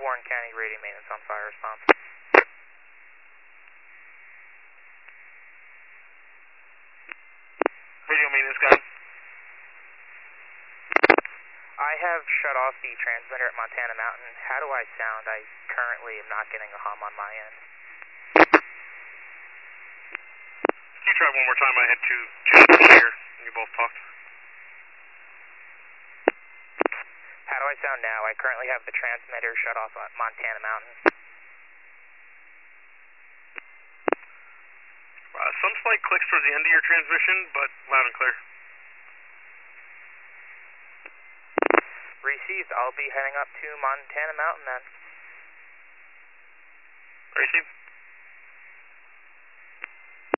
Warren County radio maintenance on fire response. Radio maintenance, guy. I have shut off the transmitter at Montana Mountain. How do I sound? I currently am not getting a hum on my end. Can you try one more time? I had two channels here, and you both talked. How do I sound now? I currently have the transmitter shut off at Montana Mountain. Some slight clicks towards the end of your transmission, but loud and clear. Received. I'll be heading up to Montana Mountain then. Received.